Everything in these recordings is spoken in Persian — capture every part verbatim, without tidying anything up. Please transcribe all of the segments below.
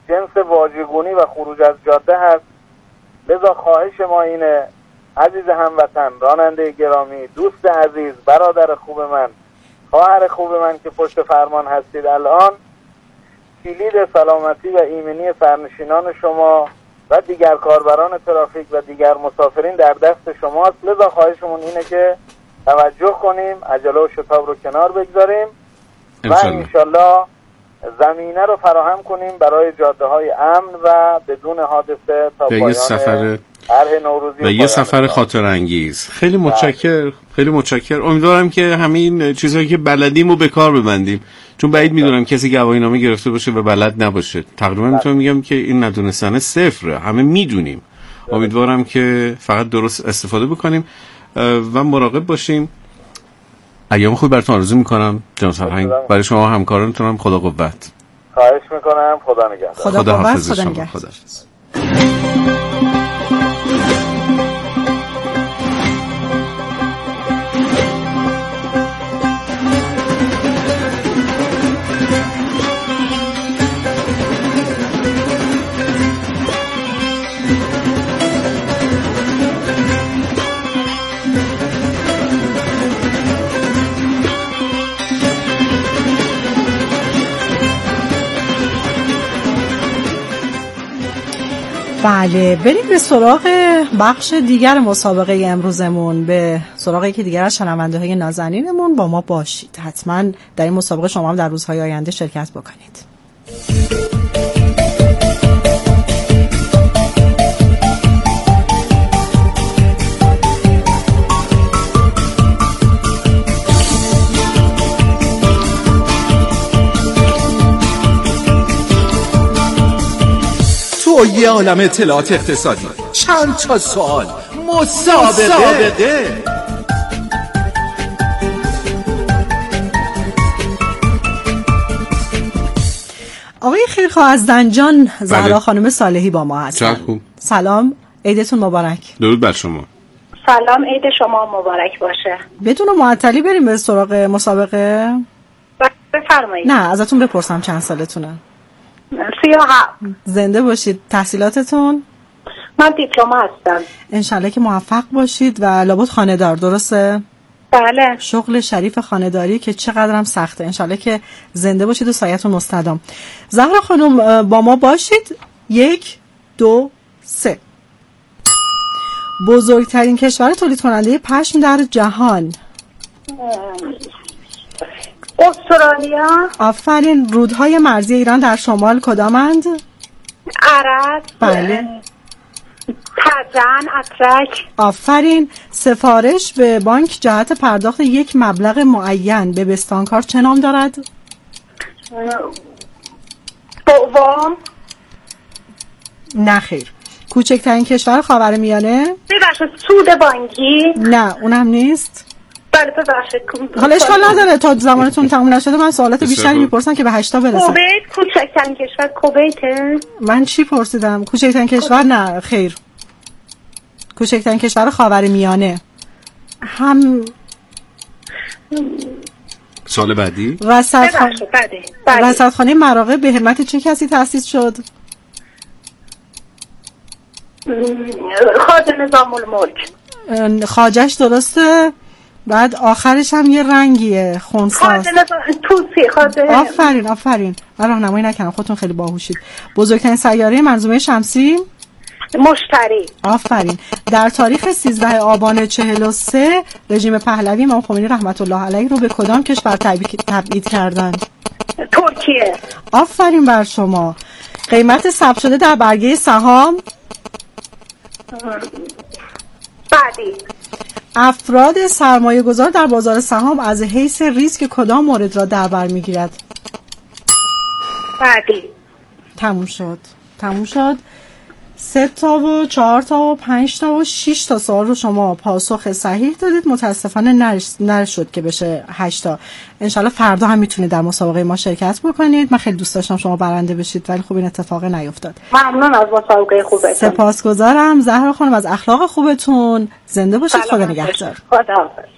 جنس واژگونی و خروج از جاده هست. لذا خواهش ما اینه عزیز هموطن، راننده گرامی، دوست عزیز، برادر خوب من، خواهر خوب من که پشت فرمان هستید، الان کلید سلامتی و ایمنی سرنشینان شما و دیگر کاربران ترافیک و دیگر مسافرین در دست شماست. لذا خواهشمون اینه که توجه کنیم، عجله و شتاب رو کنار بگذاریم و انشالله زمینه رو فراهم کنیم برای جاده های امن و بدون حادثه تا پایان سفر طرح نوروزی و یه سفر خاطر انگیز. خیلی متشکر، خیلی متشکر. امیدوارم که همین چیزایی که بلدیم رو به کار ببندیم، چون بعید میدونم کسی گواهینامه گرفته باشه و بلد نباشه. تقریبا میتونم میگم که این ندونستن صفره، همه میدونیم. امیدوارم که فقط درست استفاده بکنیم و مراقب باشیم. ایام خوبی براتون آرزو میکنم جناب سرهنگ. برای شما همکارانتونم خدا قوت. خواهش میکنم. خدا نگهدار. خدا حافظ شما. خدا حافظ. بله، بریم به سراغ بخش دیگر مسابقه امروزمون، به سراغ یکی دیگر از شنونده های نازنینمون. با ما باشید، حتما در این مسابقه شما هم در روزهای آینده شرکت بکنید. تو یه عالم اطلاعات اقتصادی، چند تا سوال، مسابقه, مسابقه. آقای خیرخواه از زنجان زهرا خانم صالحی با ما هستن. سلام، عیدتون مبارک. درود بر شما. سلام، عید شما مبارک باشه. بدون معطلی بریم به سراغ مسابقه. بفرمایید. نه، ازتون بپرسم چند سالتونه؟ سیاه. زنده باشید. تحصیلاتتون؟ من دیپلم هستم. انشالله که موفق باشید و لابد خانه‌دار، درسته؟ بله. شغل شریف خانه‌داری که چقدرم سخته. انشالله که زنده باشید و سایتون مستدام. زهرا خانم با ما باشید. یک، دو، سه. بزرگترین کشور تولید کننده پشم در جهان؟ استرالیا. آفرین. رودهای مرزی ایران در شمال کدامند؟ عرض. بله. تزن، اترک. آفرین. سفارش به بانک جهت پرداخت یک مبلغ معین به بستانکار چه نام دارد؟ دوام. نه خیر. کوچکترین کشور خاورمیانه؟ ببخشید سود بانکی؟ نه اونم نیست. بله ببخشید. حالا اشکال نداره، تا زمانتون تموم نشده من سوالات بیشتری میپرسم که به هشتا برسم. کویت کوچکترین کشور کویته؟ من چی پرسیدم؟ کوچکترین کشور؟ نه خیر. کوچکترین کشور خاورمیانه. هم سال بعدی؟ رصدخانه رصدخانه مراغه به همت چه کسی تأسیس شد؟ خواجه نظام الملک. خواجهش درسته؟ بعد آخرش هم یه رنگیه خونساز. خواجه نظام توسی. خواجه. آفرین آفرین. من راهنمایی نکردم، خودتون خیلی باهوشید. بزرگترین سیاره منظومه شمسی؟ مشتری. آفرین. در تاریخ سیزده آبان چهل و سه رژیم پهلوی امام خمینی رحمت الله علیه رو به کدام کشور تبعید کردند؟ ترکیه. آفرین بر شما. قیمت ثبت شده در برگه سهام؟ بعدی. افراد سرمایه گذار در بازار سهام از حیث ریسک کدام مورد را در بر میگیرد؟ بعدی. تموم شد. تموم شد. سه تا و چهار تا و پنج تا و شش تا سوال رو شما پاسخ صحیح دادید. متاسفانه نشد که بشه هشت تا. انشالله فردا هم میتونید در مسابقه ما شرکت بکنید. من خیلی دوست داشتم شما برنده بشید ولی خب این اتفاق نیفتاد. ممنون از مسابقه خوبتون. سپاسگزارم زهرا خانم از اخلاق خوبتون. زنده باشید. خدا نگهدار. خدا حافظ.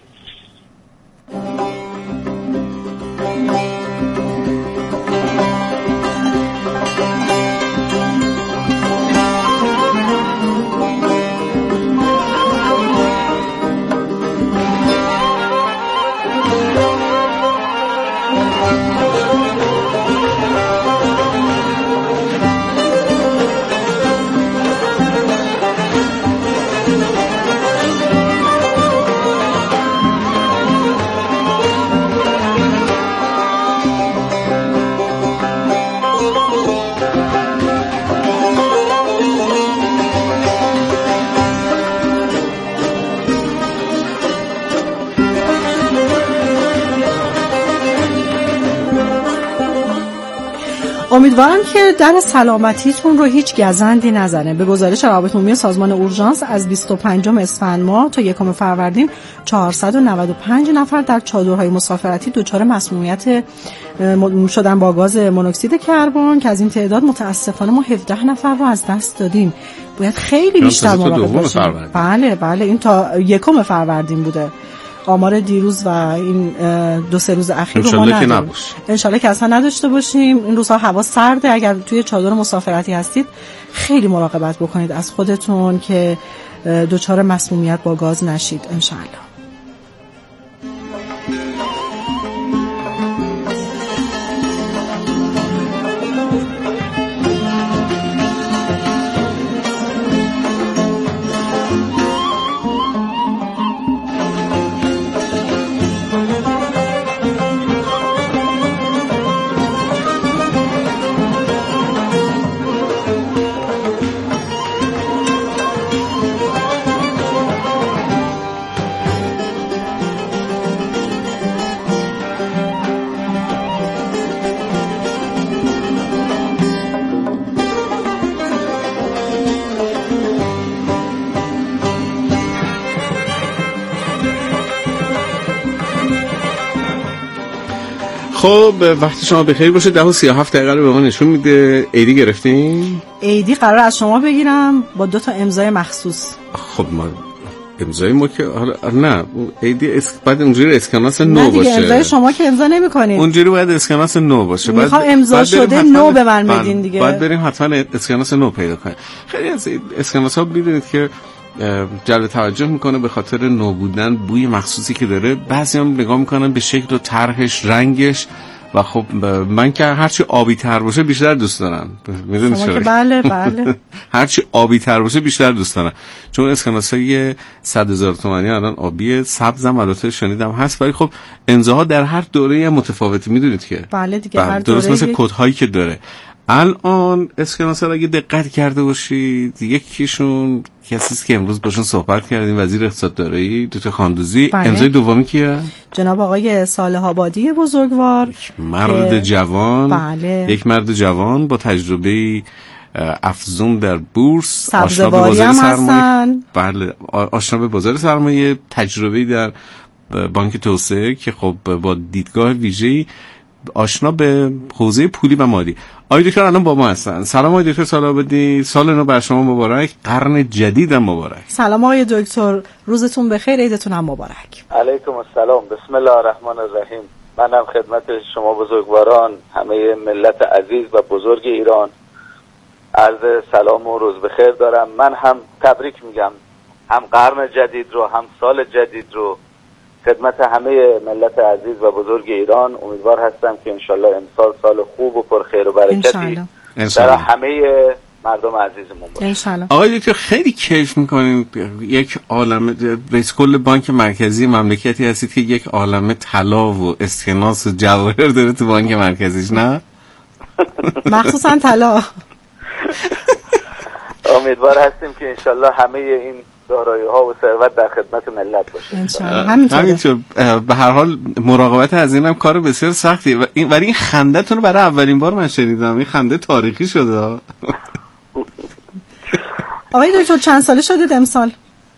امیدوارم که در سلامتیتون رو هیچ گزندی نزنه. به گزارش روابط عمومی سازمان اورژانس از بیست و پنجم اسفند ماه تا یکم فروردین چهارصد و نود و پنج نفر در چادرهای مسافرتی دچار مسمومیت شدن با گاز مونوکسید کربن که از این تعداد متاسفانه ما هفده نفر رو از دست دادیم. باید خیلی بیشتر مراقب باشیم. بله بله این تا یکم فروردین بوده. آمار دیروز و این دو سه روز اخیر رو ما نداریم. انشالله که اصلا نداشته باشیم. این روزها هوا سرده، اگر توی چادر مسافرتی هستید خیلی مراقبت بکنید از خودتون که دچار مسمومیت با گاز نشید انشالله. خب وقتی شما بخیر باشه. ده و سی و هفت دقیقه رو به ما نشون میده. ایدی گرفتین؟ ایدی قرار از شما بگیرم با دو تا امضای مخصوص. خب ما امضای ما که حالا نه ایدی اس... بعد اونجوری اسکناس نو نه باشه. امضای شما که امضا نمی‌کنید. اونجوری باید اسکناس نو باشه. بعد میخوام امضا شده نو به من بدین دیگه. بعد بریم حتما اسکناس نو پیدا کنیم. خیلی از اسکناس‌ها می‌دونید که جلب توجه میکنه به خاطر نو بودن بوی مخصوصی که داره. بعضیام نگاه میکنن به شکل و طرحش، رنگش و خب من که هرچی آبی تر باشه بیشتر دوست دارم. میدونید چرا؟ بله بله. هرچی آبی تر باشه بیشتر دوست دارم، چون اسکناسای صد هزار تومانی الان آبی، سبزم البته شنیدم هست، ولی خب امضاها در هر دوره متفاوته. میدونید که بله دیگه هر درست دوره مثل کدهایی که داره. الان اسکناسا رو اگه دقت کرده باشید، یکیشون کسیست که امروز باشون صحبت کردیم، وزیر اقتصاد دارایی دکتر خاندوزی. امضای دومی کیه؟ جناب آقای صالح آبادی بزرگوار، مرد که... جوان. بله. یک مرد جوان با تجربه افزون در بورس، آشنا به بازار سرمایه. بله، آشنا به بازار سرمایه، تجربه در بانک توسعه که خب با دیدگاه ویژه‌ای آشنا به حوزه پولی و مالی. آقای دکتر الان با ما هستن. سلام آقای دکتر صالح آبادی، سال نو بر شما مبارک، قرن جدید هم مبارک. سلام آقای دکتر، روزتون بخیر، عیدتون هم مبارک. علیکم السلام، بسم الله الرحمن الرحیم. منم خدمت شما بزرگواران، همه ملت عزیز و بزرگ ایران عرض سلام و روز بخیر دارم. من هم تبریک میگم، هم قرن جدید رو هم سال جدید رو خدمت همه ملت عزیز و بزرگ ایران. امیدوار هستم که انشالله امسال سال خوب و پر خیر و برکتی در همه مردم عزیزمون باشه انشالله. آقای دکتر خیلی کیف میکنیم، یک عالمه رئیس کل بانک مرکزی مملکتی هستید که یک عالمه طلا و اسکناس و جواهر داره تو بانک مرکزیش، نه؟ مخصوصا طلا. امیدوار هستیم که انشالله همه این دارایی ها و ثروت در خدمت ملت باشه انشالله. همینطوره. به هر حال مراقبت از اینم کار بسیار سختیه، ولی این این خنده‌تون رو برای اولین بار من شنیدم. این خنده تاریخی شده. آقای دکتر چند ساله شدید امسال؟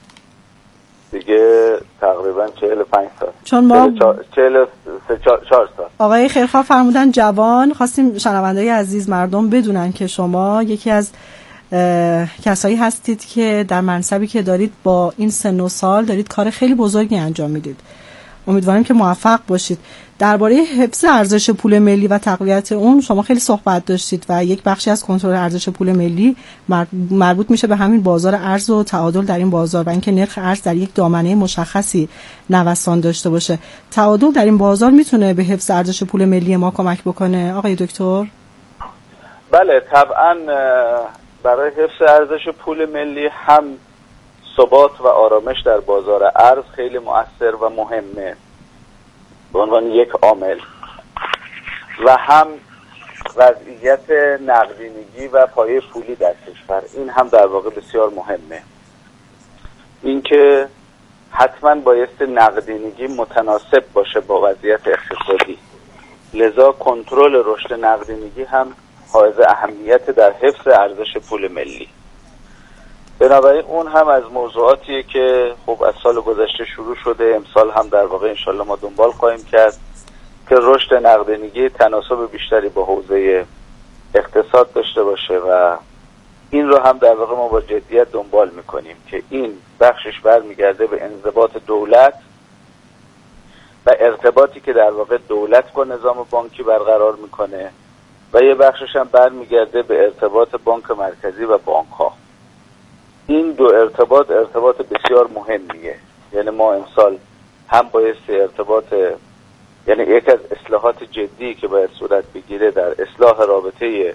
دیگه تقریبا چهل و پنج سال. چون ما چهل و چهار سال. آقای خیرخواه فرمودن جوان. خواستیم شنونده‌ی عزیز مردم بدونن که شما یکی از کسایی هستید که در منصبی که دارید با این سن و سال دارید کار خیلی بزرگی انجام میدید. امیدواریم که موفق باشید. درباره حفظ ارزش پول ملی و تقویت اون شما خیلی صحبت داشتید و یک بخشی از کنترل ارزش پول ملی مربوط میشه به همین بازار ارز و تعادل در این بازار و اینکه نرخ ارز در یک دامنه مشخصی نوسان داشته باشه. تعادل در این بازار میتونه به حفظ ارزش پول ملی ما کمک بکنه آقای دکتر؟ بله طبعا برای حفظ ارزش پول ملی هم ثبات و آرامش در بازار ارز خیلی مؤثر و مهمه به عنوان یک عامل، و هم وضعیت نقدینگی و پایه پولی در کشور، این هم در واقع بسیار مهمه. اینکه حتما بایست نقدینگی متناسب باشه با وضعیت اقتصادی، لذا کنترل رشد نقدینگی هم حائز اهمیت در حفظ ارزش پول ملی. بنابراین اون هم از موضوعاتیه که خب از سال گذشته شروع شده، امسال هم در واقع انشالله ما دنبال خواهیم کرد که رشد نقدینگی تناسب بیشتری با حوزه اقتصاد داشته باشه و این رو هم در واقع ما با جدیت دنبال میکنیم که این بخشش برمیگرده به انضباط دولت و ارتباطی که در واقع دولت با نظام بانکی برقرار میکنه و یه بخشش هم برمیگرده به ارتباط بانک مرکزی و بانک ها. این دو ارتباط ارتباط بسیار مهمیه. یعنی ما امسال هم بایستی ارتباط، یعنی یک از اصلاحات جدی که باید صورت بگیره در اصلاح رابطه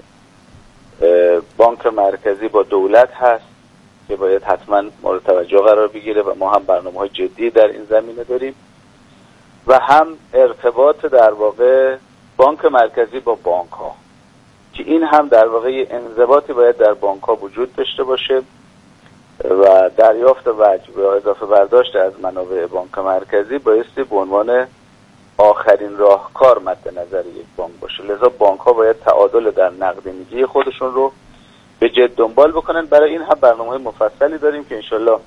بانک مرکزی با دولت هست که باید حتما مورد توجه قرار بگیره و ما هم برنامه‌های جدی در این زمینه داریم و هم ارتباط در واقع بانک مرکزی با بانک ها که این هم در واقع انضباطی باید در بانک ها وجود داشته باشه و دریافت وجه و اضافه برداشت از منابع بانک مرکزی بایستی به عنوان آخرین راهکار مد نظر یک بانک باشه. لذا بانک ها باید تعادل در نقدینگی خودشون رو به جد دنبال بکنن. برای این هم برنامه‌های مفصلی داریم که انشالله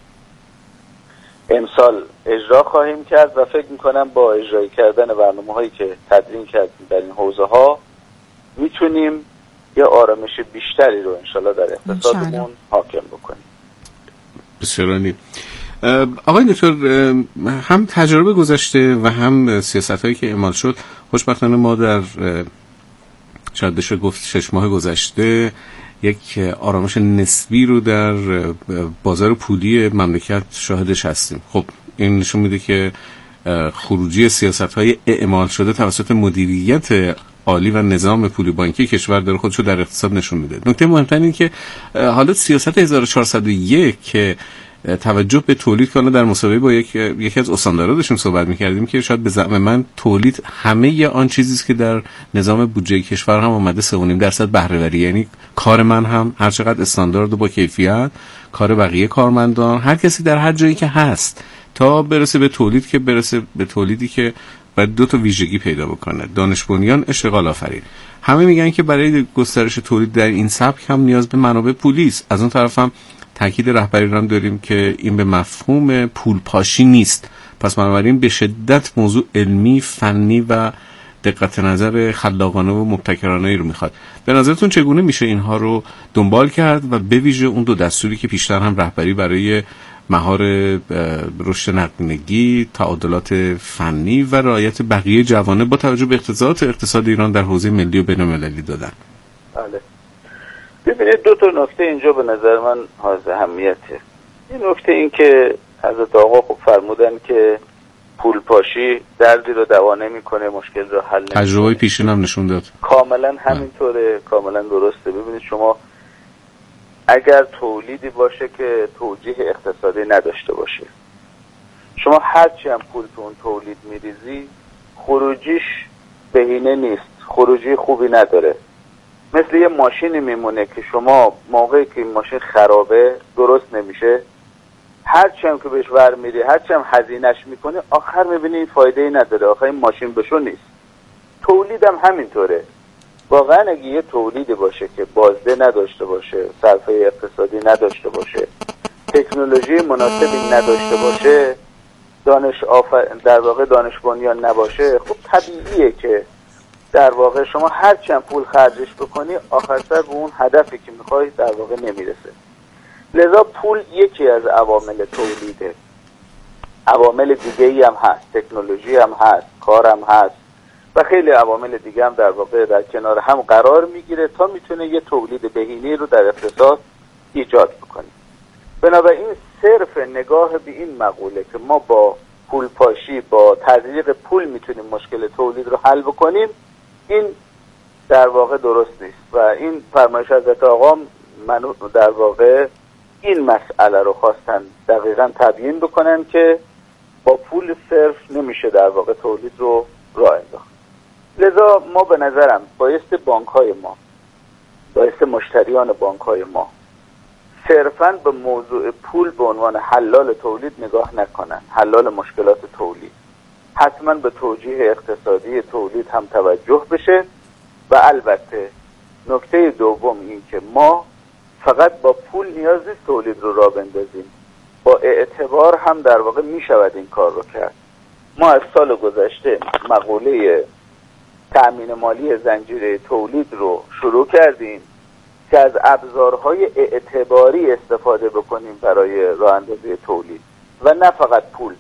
امسال اجرا خواهیم کرد و فکر میکنم با اجرای کردن برنامه‌هایی که تدوین کردیم در این حوزه ها میتونیم یه آرامش بیشتری رو انشالله در اقتصادمون حاکم بکنیم. بسیار عالی. آقای دکتر، هم تجربه گذشته و هم سیاست‌هایی که اعمال شد، خوشبختانه ما در شاید بشه گفت شش ماه گذشته یک آرامش نسبی رو در بازار پولی مملکت شاهدش هستیم. خب این نشون میده که خروجی سیاست‌های اعمال شده توسط مدیریت عالی و نظام پولی بانکی کشور داره خودشو در اقتصاد نشون میده. نکته مهمتر این که حالا سیاست هزار و چهارصد و یک که توجه به تولید کنه در مسابقه با یک یکی از استاندارا داشتیم صحبت می‌کردیم که شاید به زعم من تولید همه آن چیزی است که در نظام بودجه کشور هم اومده سه و نیم درصد بهره وری، یعنی کار من هم هر چقدر استاندارد و با کیفیت، کار بقیه کارمندان، هر کسی در هر جایی که هست تا برسه به تولید که برسه به تولیدی که باید دو تا ویژگی پیدا بکنه: دانش بنیان، اشتغال آفرین. همه میگن که برای گسترش تولید در این سبک هم نیاز به منابع پولی است. از اون طرف هم تاکید رهبری رو هم داریم که این به مفهوم پول پاشی نیست. پس بنابراین به شدت موضوع علمی، فنی و دقت نظر خلاقانه و مبتکرانه رو میخواد. به نظرتون چگونه میشه اینها رو دنبال کرد و به ویژه اون دو دستوری که پیشتر هم رهبری برای مهار رشد نقدینگی، تعادلات فنی و رعایت بقیه جوانب با توجه به اقتضاعات اقتصاد ایران در حوزه ملی و بین‌المللی دادن؟ بله. ببینید دو تا نکته اینجا به نظر من حائز اهمیته. این نکته این که حضرت آقا خوب فرمودن که پول پاشی دردی رو دوا نمی‌کنه، مشکل رو حل نمی‌کنه. تجربه پیشین هم نشون داد. کاملا همینطوره، کاملا درسته. ببینید شما اگر تولیدی باشه که توجیه اقتصادی نداشته باشه، شما هرچی هم پول تو اون تولید میریزی خروجیش بهینه نیست، خروجی خوبی نداره. مثل یه ماشینی میمونه که شما موقعی که این ماشین خرابه درست نمیشه، هرچی هم که بهش ور میری، هرچی هم هزینهش میکنی، آخر میبینی این فایده ای نداره، آخر این ماشین بشو نیست. تولیدم همینطوره. واقعا اگه یه تولیدی باشه که بازده نداشته باشه، صرفه اقتصادی نداشته باشه، تکنولوژی مناسبی نداشته باشه، دانش آفر... در واقع دانش بنیان نباشه، خب طبیعیه که در واقع شما هرچی هم پول خرجش بکنی آخر سر به اون هدفی که میخوای در واقع نمیرسه. لذا پول یکی از عوامل تولیده. عوامل دیگه ای هم هست، تکنولوژی هم هست، کار هم هست و خیلی عوامل دیگه هم در واقع در کنار هم قرار میگیره تا میتونه یه تولید بهینه رو در اقتصاد ایجاد بکنه. بنابراین صرف نگاه به این مقوله که ما با پول پاشی، با تزریق پول میتونیم مشکل تولید رو حل بکنیم، این در واقع درست نیست و این فرمایش حضرت آقا منو در واقع این مسئله رو خواستن دقیقاً تبیین بکنن که با پول صرف نمیشه در واقع تولید رو راه انداخت. لذا ما به نظرم بایست بانک‌های ما، بایست مشتریان بانک‌های ما صرفاً به موضوع پول به عنوان حلال تولید نگاه نکنن، حلال مشکلات تولید. حتما به توجیه اقتصادی تولید هم توجه بشه و البته نکته دوم این که ما فقط با پول نیاز نیست تولید رو راه بندازیم، با اعتبار هم در واقع می شود این کار رو کرد. ما از سال گذشته مقوله تأمین مالی زنجیره تولید رو شروع کردیم که از ابزارهای اعتباری استفاده بکنیم برای راه اندازی تولید و نه فقط پول.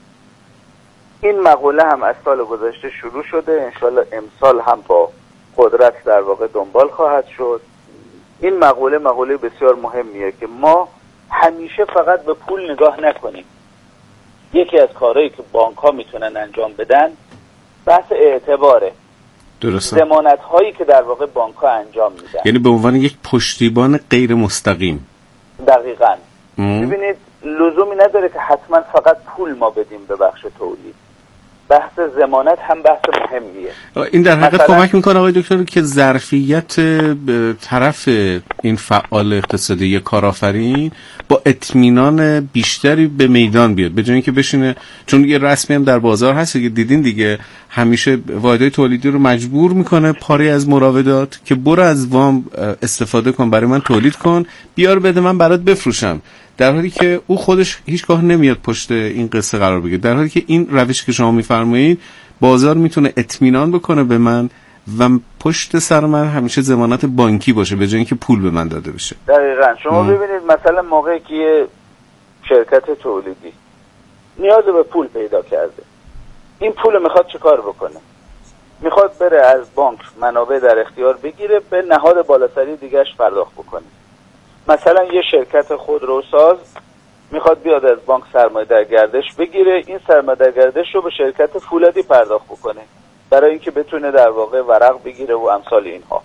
این مقوله هم از سال گذشته شروع شده، انشالله امسال هم با قدرت در واقع دنبال خواهد شد. این مقوله مقوله بسیار مهمیه که ما همیشه فقط به پول نگاه نکنیم. یکی از کارهایی که بانک ها میتونن انجام بدن بحث اعتباره. درسته. ضمانت هایی که در واقع بانک ها انجام میدن، یعنی به عنوان یک پشتیبان غیر مستقیم. دقیقاً. ببینید لزومی نداره که حتما فقط پول ما بدیم به بخش تولید. بحث ضمانت هم بحث مهمیه. این در حقیقت کمک میکنه آقای دکتر که ظرفیت طرف این فعال اقتصادی کارآفرین با اطمینان بیشتری به میدان بیاد، به جای اینکه بشینه، چون یه رسمی هم در بازار هست که دیدین دیگه، همیشه واحدهای تولیدی رو مجبور میکنه پاری از مراودات که برو از وام استفاده کن، برای من تولید کن، بیار بده من برات بفروشم، در حالی که او خودش هیچگاه نمیاد پشت این قصه قرار بگیره. در حالی که این روشی که شما میفرمایید بازار میتونه اطمینان بکنه به من و پشت سر من همیشه ضمانت بانکی باشه به جای اینکه پول به من داده بشه. دقیقاً. شما ام. ببینید مثلا موقعی که یه شرکت تولیدی نیاز به پول پیدا کرده، این پول میخواد چه کار بکنه؟ میخواد بره از بانک منابع در اختیار بگیره، به نهاد بالاتری دیگهش پرداخت بکنه. مثلا یه شرکت خودروساز میخواد بیاد از بانک سرمایه در گردش بگیره، این سرمایه در گردش رو به شرکت فولادی پرداخت بکنه برای اینکه بتونه در واقع ورق بگیره و امثال اینها.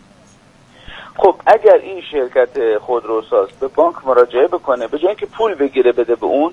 خب اگر این شرکت خودروساز به بانک مراجعه بکنه، به جای اینکه پول بگیره بده به اون،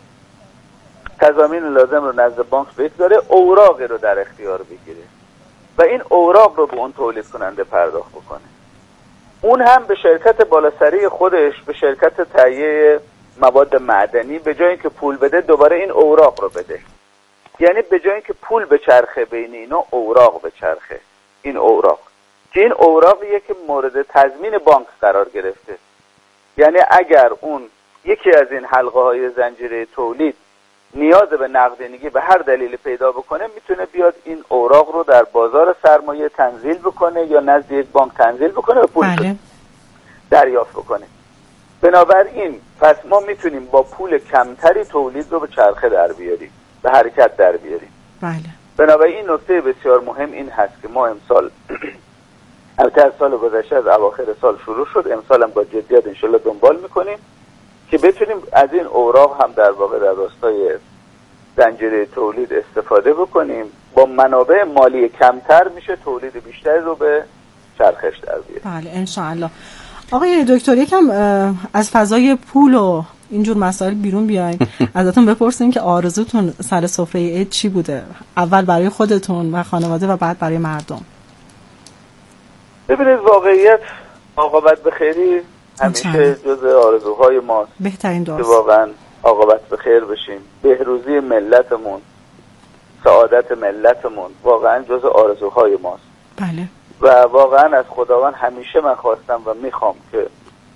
تضامین لازم رو نزد بانک بگذاره، اوراقی رو در اختیار بگیره و این اوراق رو به اون تولید کننده پرداخت بکنه. اون هم به شرکت بالاسری خودش، به شرکت تهیه مواد معدنی، به جای اینکه پول بده دوباره این اوراق رو بده. یعنی به جای اینکه پول به چرخه بین اینا، اوراق به چرخه. این اوراق که این اوراقیه که مورد تضمین بانک قرار گرفته. یعنی اگر اون یکی از این حلقه های زنجیره تولید نیاز به نقدینگی به هر دلیل پیدا بکنه، میتونه بیاد این اوراق رو در بازار سرمایه تنزیل بکنه یا نزد یک بانک تنزیل بکنه و پول بله. دریافت بکنه. بنابراین پس ما میتونیم با پول کمتری تولید رو به چرخه در بیاریم، به حرکت در بیاریم. بله. بنابراین این نکته بسیار مهم این هست که ما امسال، البته از سال گذشته از اواخر سال شروع شد، امسال هم با جدیت انشالله دنبال میکنیم که بتونیم از این اوراق هم در واقع در راستای زنجیره تولید استفاده بکنیم. با منابع مالی کمتر میشه تولید بیشتری رو به چرخش در بیاریم. بله انشاءالله. آقای دکتر یکم از فضای پول و اینجور مسائل بیرون بیاین. ازتون بپرسیم که آرزوتون سر سفره عید چی بوده؟ اول برای خودتون و خانواده و بعد برای مردم. ببینید واقعیت عاقبت به خیری همیشه جز آرزوهای ماست. بهترین دعاست که واقعا عاقبت به خیر بشیم. بهروزی ملتمون، سعادت ملتمون واقعا جز آرزوهای ماست. بله. و واقعا از خداوند همیشه من خواستم و میخوام که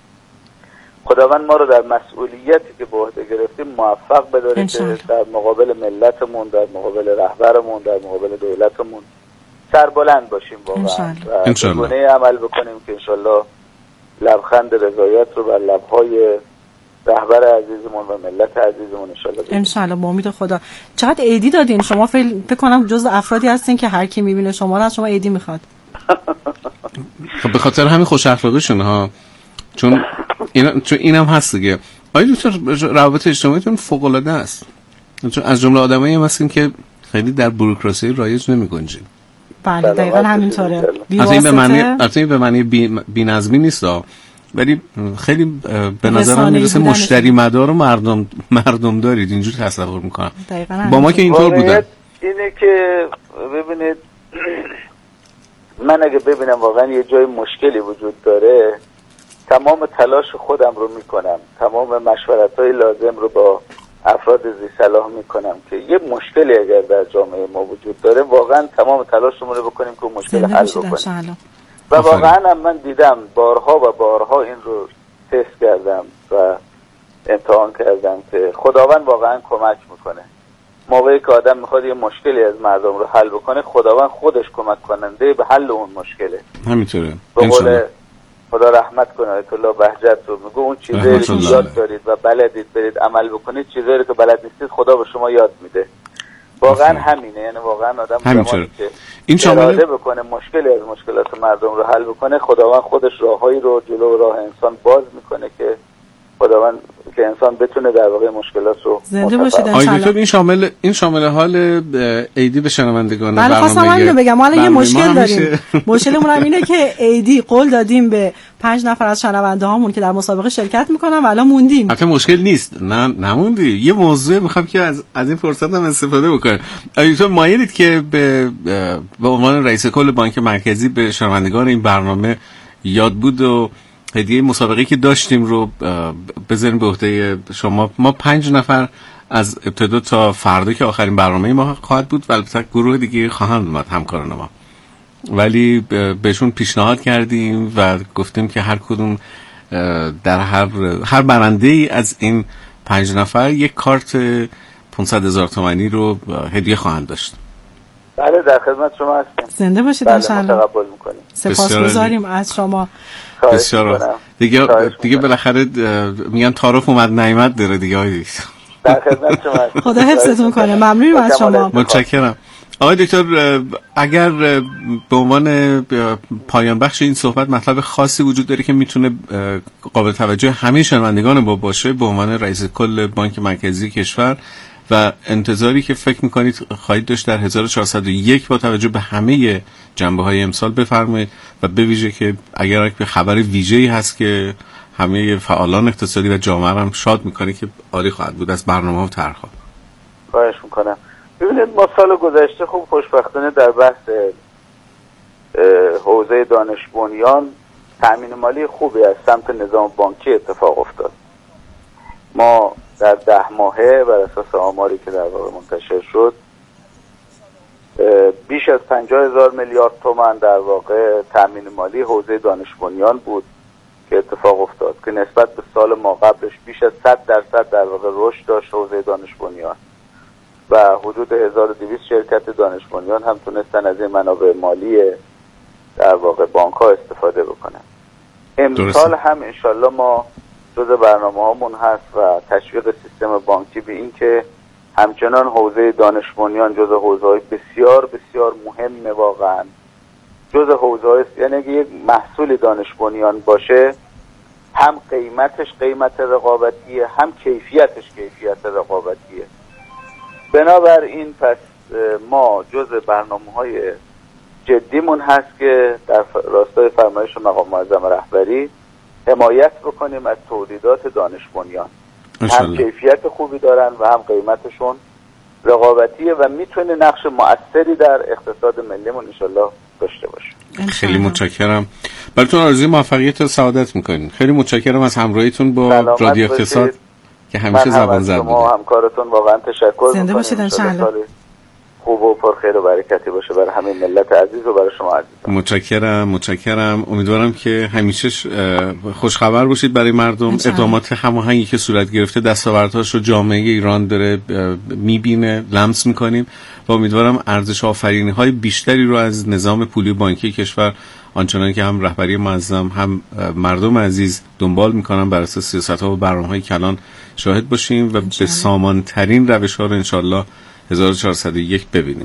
خداوند ما رو در مسئولیتی که به عهده گرفتیم موفق بداره که در مقابل ملتمون، در مقابل رهبرمون، در مقابل دولتمون سربلند باشیم واقعا و به گونه عمل بکنیم که انشالله لبخند رضایت رو بر لبهای رهبر عزیزمون و ملت عزیزمون انشالله بگیم. انشالله با امید خدا. چقدر عیدی دادین شما؟ فکر کنم جز افرادی هستین که هر کی میبینه شما رو از شما عیدی میخواد. خب به خاطر همین خوش اخلاقیشون ها، چون این چون اینم هست دیگه. آیا دکتر روابط اجتماعیتون فوق العاده است؟ چون از جمله آدمایی هم هستین که خیلی در بوروکراسی رایج نمی‌گنجین. بله دقیقاً همینطوره. البته این به معنی البته این به معنی بی‌نظمی نیست، ولی خیلی به نظر من میرسه مشتری مدار و مردم مردم دارید، اینجوری تصور میکنم. با ما که اینطور بوده. اینه که ببینید من اگه ببینم واقعا یه جای مشکلی وجود داره، تمام تلاش خودم رو میکنم، تمام مشورت‌های لازم رو با افراد ذی صلاح میکنم که یه مشکلی اگر در جامعه ما وجود داره واقعا تمام تلاشمون رو بکنیم که اون مشکل حل بکنیم. و واقعا من دیدم بارها و بارها این رو تست کردم و امتحان کردم که خداوند واقعا کمک میکنه. موقعی که آدم میخواد یه مشکلی از مردم رو حل بکنه، خداوند خودش کمک کننده به حل اون مشکله. همینطوره. به قول خدا رحمت کنه آیت الله بهجت رو میگه اون چیزایی که یاد دارید و بلدید برید عمل بکنید، چیزایی که بلد نیستید خدا به شما یاد میده. واقعا همینه، یعنی واقعا آدم همینطوره. که این اراده بکنه مشکلی از مشکلات مردم رو حل بکنه، خداوند خودش راههایی رو جلو راه انسان باز میکنه که خداوند که انسان بتونه در واقع مشکلات رو زنده باشید ان شاء الله. این شامل این شامل حال ایدی به شنوندگان برنامه. بله خواستم اینو بگم، ما الان یه مشکل داریم. مشکلمون هم اینه که ایدی قول دادیم به پنج نفر از شنونده هامون که در مسابقه شرکت میکنن و الان موندیم. البته مشکل نیست، نه نموندی. یه موضوع میخوام که از از این فرصت هم استفاده بکنم. آیتون مایلید که به به عنوان رئیس کل بانک مرکزی به شنوندگان این برنامه یاد بود و هدیه مسابقه که داشتیم رو بذاریم به عهده شما. ما پنج نفر از ابتدا تا فردا که آخرین برنامه ما خواهد بود و البته گروه دیگه خواهند اومد همکاران ما، ولی بهشون پیشنهاد کردیم و گفتیم که هر کدوم در هر هر برنده ای از این پنج نفر یک کارت پانصد هزار تومانی رو هدیه خواهند داشت. بله در خدمت شما هستیم. زنده باشید ان شاء الله. تقبل می‌کنیم. سپاسگزاریم از شما. بسیار دیگه دیگه بالاخره میگن تعارف اومد نعمت داره دیگه. آقای در خدمت شما. خدا حفظتون کنه. ممنونیم از شما. متشکرم. آقای دکتر اگر به عنوان پایان بخش این صحبت مطلب خاصی وجود داره که میتونه قابل توجه همه شنوندگان ما باشه به عنوان رئیس کل بانک مرکزی کشور و انتظاری که فکر میکنید خواهید داشت در هزار و چهارصد و یک با توجه به همه جنبه‌های امسال بفرمایید و به ویژه که اگر به خبر ویژه‌ای هست که همه فعالان اقتصادی و جامعه هم شاد میکنه که عالی خواهد بود از برنامه‌ها و طرح‌ها. خواهش میکنم. ببینید ما سال گذشته خوب خوشبختانه در بحث حوزه دانش بنیان تأمین مالی خوبی از سمت نظام بانکی اتفاق افتاد. ما در ده ماهه بر اساس آماری که در واقع منتشر شد بیش از پنجاه هزار میلیارد تومان در واقع تأمین مالی حوزه دانش بنیان بود که اتفاق افتاد که نسبت به سال ما قبلش بیش از صد درصد در واقع رشد داشت حوزه دانش بنیان و حدود هزار و دویست شرکت دانش بنیان هم تونستن از این منابع مالی در واقع بانک ها استفاده بکنن. امسال هم انشالله ما جز برنامه هامون هست و تشویق سیستم بانکی به این که همچنان حوزه دانش بنیان جز حوزه های بسیار بسیار مهمه، واقعا جز حوزه های، یعنی اگه یک محصول دانش بنیان باشه هم قیمتش قیمت رقابتیه هم کیفیتش کیفیت رقابتیه. بنابراین پس ما جز برنامه‌های جدیمون هست که در راستای فرمایش مقام معظم رهبری حمایت بکنیم از تولیدات دانش بنیان. هم کیفیت خوبی دارن و هم قیمتشون رقابتیه و میتونه نقش مؤثری در اقتصاد ملیمون انشالله داشته باشه. خیلی متشکرم. براتون آرزوی موفقیت و سعادت میکنیم. خیلی متشکرم از همراهیتون با رادیو اقتصاد که همیشه زبان زد بوده. شما همکارتون واقعا تشکر. زنده باشید ان شاء الله. خوب و پر خیر و برکتی باشه برای همین ملت عزیز و برای شما عزیز. متشکرم متشکرم. امیدوارم که همیشه خوشخبر باشید برای مردم. اقدامات هماهنگی که صورت گرفته دستاوردهاش رو جامعه ایران داره میبینه، لمس میکنیم و امیدوارم ارزش آفرینی های بیشتری رو از نظام پولی بانکی کشور آنچنان که هم رهبری معظم هم مردم عزیز دنبال میکنن بر اساس سیاست‌ها و برنامه‌های کلان شاهد باشیم و به سامان‌ترین روش‌ها رو انشالله هزار و چهارصد و یک ببینیم.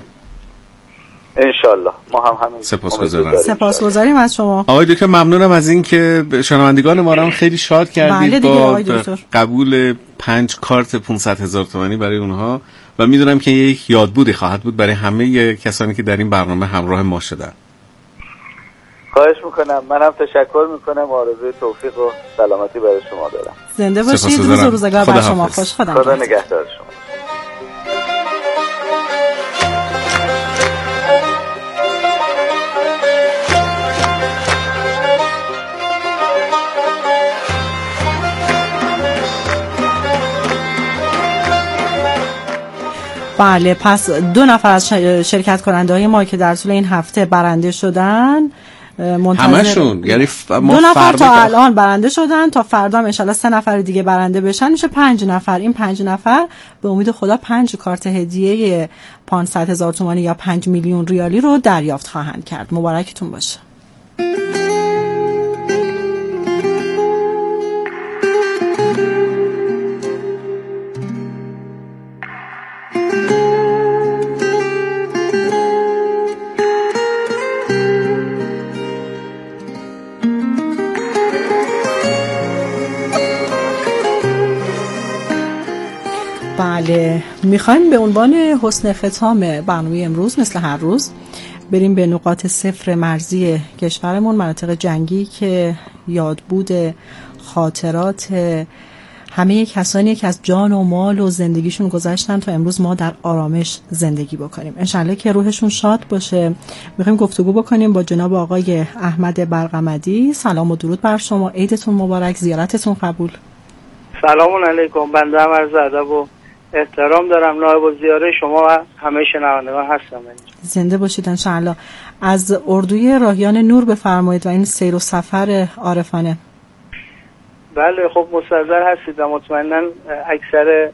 انشالله ما هم همین سپاسگزارم. سپاسگزاریم از شما آقای دکتر. ممنونم از این که شنوندگان ما رو خیلی شاد کردید با قبول پنج کارت پانصد هزار تومانی برای اونها و میدونم که یک یادبودی خواهد بود برای همه کسانی که در این برنامه همراه ما شدن. خواهش میکنم. منم تشکر میکنم. آرزوی توفیق و سلامتی برای شما دارم. زنده باشید. روز و روزگار بر شما خوش. خدا خدا نگهدار شما. بله پس دو نفر از شرکت کننده های ما که در طول این هفته برنده شدن منتظر همشون، یعنی ف... ما دو نفر تا که... الان برنده شدن، تا فردا ان شاءالله سه نفر دیگه برنده بشن، میشه پنج نفر. این پنج نفر به امید خدا پنج کارت هدیه پانصد هزار تومانی یا پنج میلیون ریالی رو دریافت خواهند کرد. مبارکتون باشه. بله، میخوایم به عنوان حسن ختام برنامه امروز مثل هر روز بریم به نقاط صفر مرزی کشورمون، مناطق جنگی که یادبود خاطرات همه کسانی که از جان و مال و زندگیشون گذشتن تا امروز ما در آرامش زندگی بکنیم. انشالله که روحشون شاد باشه. میخوایم گفتگو بکنیم با جناب آقای احمد برقمدی. سلام و درود بر شما، عیدتون مبارک، زیارتتون قبول. سلام علیکم، بنده هم عرض ادب و احترام دارم. نایب الزیاره شما و همه شنوندگان هستم. زنده باشید انشاءالله. از اردوی راهیان نور بفرمایید و این سیر و سفر عارفانه. بله، خب مستحضر هستید و مطمئنا اکثر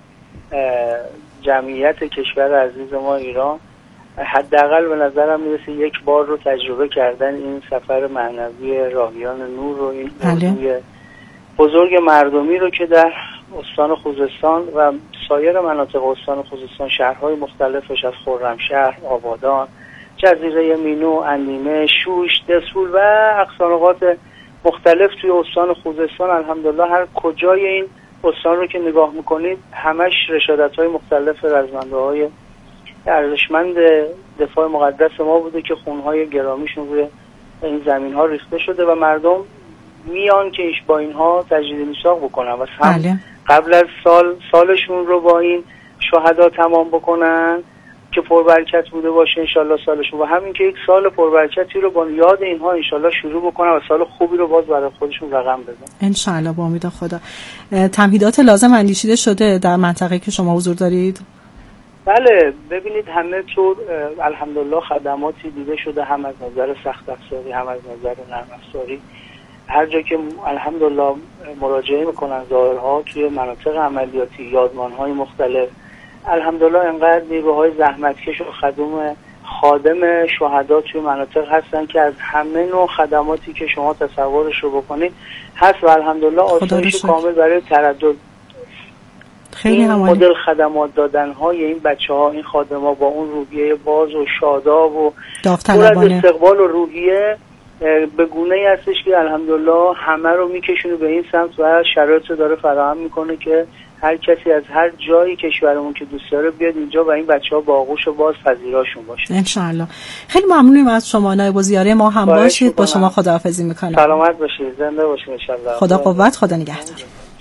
جمعیت کشور عزیز ما ایران حداقل به نظرم میرسه یک بار رو تجربه کردن این سفر معنوی راهیان نور رو، این اردوی بزرگ مردمی رو که در استان خوزستان و سایر مناطق استان خوزستان، شهرهای مختلفش از خرمشهر، آبادان، جزیره مینو، اندیمه، شوش، دسفول و اقصانقاط مختلف توی استان خوزستان، الحمدلله هر کجای این استان رو که نگاه میکنید همش رشادت‌های مختلف رزمنده‌های ارزشمند دفاع مقدس ما بوده که خونهای گرامیشون روی این زمین‌ها ریخته شده و مردم میان که ایش با اینها تجدید میثاق بکنن و هم قبل از سال سالشون رو با این شهدا تمام بکنن که پربرکت بوده باشه انشالله سالشون، و همین که یک سال پربرکتی رو با یاد اینها انشالله شروع بکنن و سال خوبی رو باز برای خودشون رقم بزنن انشالله با امید خدا. تمهیدات لازم اندیشیده شده در منطقه که شما حضور دارید؟ بله، ببینید همه طور الحمدلله خدماتی دیده شده، هم از نظر سخت افزاری هم از نظر نرم افزاری. هر جا که الحمدلله مراجعه میکنن ظاهرها توی مناطق عملیاتی، یادمانهای مختلف، الحمدلله انقدر نیروهای زحمتکش و خدوم خادم شهدا توی مناطق هستن که از همه نوع خدماتی که شما تصورش رو بکنید هست و الحمدلله آسایش کامل برای تردد. خیلی این همانی. مدل خدمات دادن های این بچه ها، این خادم ها با اون روحیه باز و شاداب و پر از استقبال و روحیه به گونه ای هستش که الحمدلله همه رو میکشونه به این سمت و شرایط رو داره فراهم میکنه که هر کسی از هر جایی کشورمون که دوست داره بیاد اینجا و این بچه ها با آغوش باز پذیراشون باشه انشاءالله. خیلی ممنونیم از شما، نایب الزیاره ما هم باشید. با شما خداحافظی میکنم. سلامت باشید، زنده باشید انشاءالله. خدا قوت، خدا نگهدار.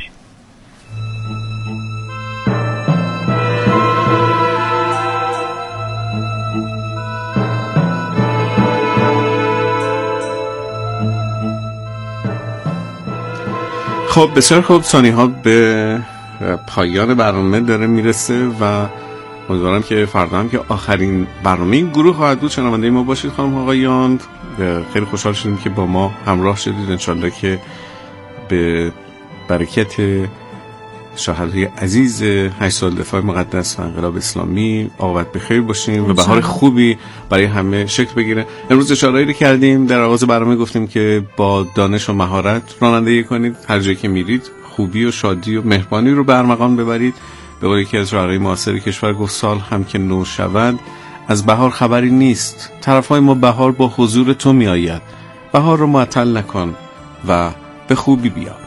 خب بسیار خوب، ثانی ها به پایان برنامه داره میرسه و امیدوارم که فردا هم که آخرین برنامه این گروه خواهد بود شنونده ما باشید. خانم آقایان، خیلی خوشحال شدیم که با ما همراه شدید. انشالله که به برکت شهدای عزیز هشت سال دفاع مقدس و انقلاب اسلامی عاقبت بخیر باشیم و بهار خوبی برای همه شکل بگیره. امروز اشاره‌ای رو کردیم در آغاز برنامه، گفتیم که با دانش و مهارت رانندگی کنید، هر جایی که میرید خوبی و شادی و مهربانی رو به ارمغان ببرید. به قول یکی از شاعرای معاصر کشور گفت سال هم که نو شود از بهار خبری نیست، طرفای ما بهار با حضور تو می آید، بهار رو معطل نکن و به خوبی بیا.